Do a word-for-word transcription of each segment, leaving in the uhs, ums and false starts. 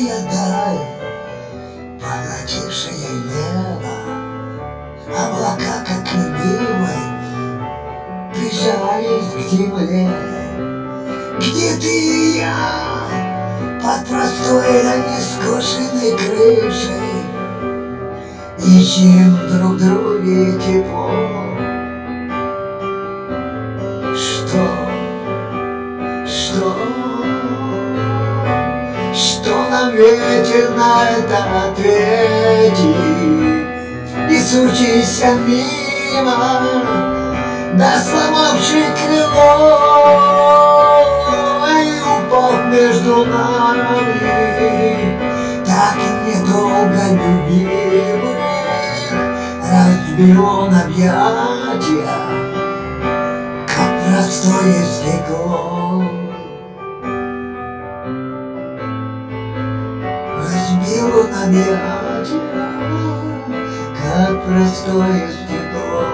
Черная даль, поглотившая небо, облака, как ленивой, прижались к земле. Где ты и я, под простой да нескошенной крышей, ищем друг друге тепло. Что, что, что нам ветер на это ответит, несущийся мимо, да сломавший крыло и упав между нами, так недолго любимых разбил он объятия, как простое стекло. Разбил он объятия, как простое стекло.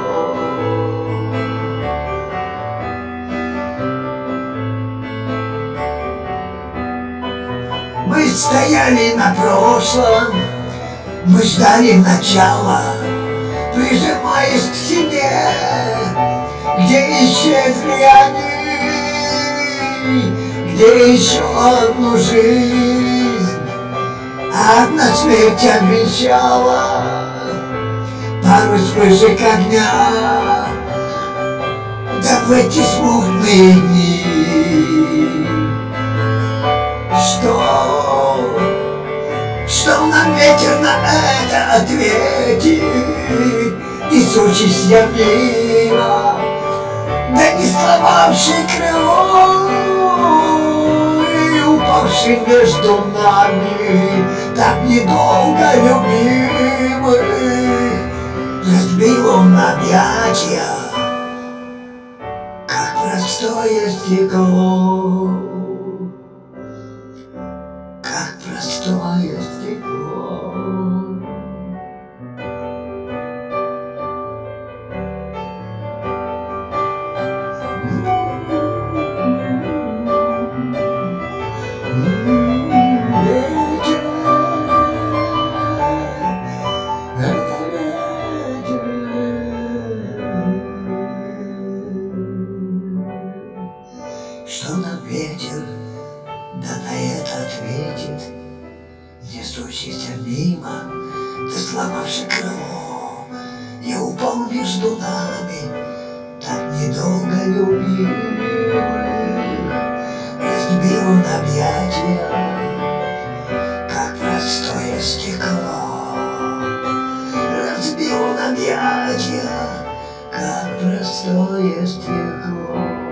Мы стояли на прошлом, мы ждали начала, прижимаясь к стене, где исчезли они, где еще одну жизнь одна смерть обещала, пару вспышек огня, да в эти смутные дни. Что, что нам ветер на это ответит, несущийся мимо, да не сломавший крыло и упавший между нами, так недолго любимых разбил он объятия, как простое стекло. Простое стекло. Что нам ветер да на это ответит, несущийся мимо, да сломавший крыло и упал между нами, так недолго любимых разбил он объятия, как простое стекло. Разбил он объятия, как простое стекло.